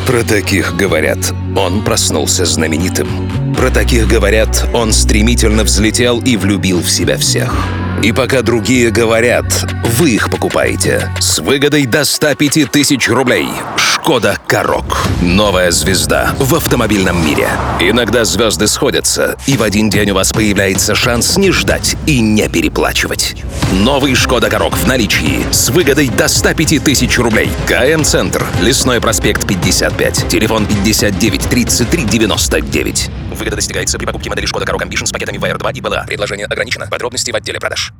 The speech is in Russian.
Про таких говорят, он проснулся знаменитым. Про таких говорят, он стремительно взлетел и влюбил в себя всех. И пока другие говорят, вы их покупаете с выгодой до 105 тысяч рублей. Шкода Карок. Новая звезда в автомобильном мире. Иногда звезды сходятся, и в один день у вас появляется шанс не ждать и не переплачивать. Новый Шкода Карок в наличии с выгодой до 105 тысяч рублей. КМ-центр. Лесной проспект 55. Телефон 59 33 99. Выгода достигается при покупке модели Шкода Карок Ambition с пакетами VR2 и БЛА. Предложение ограничено. Подробности в отделе продаж.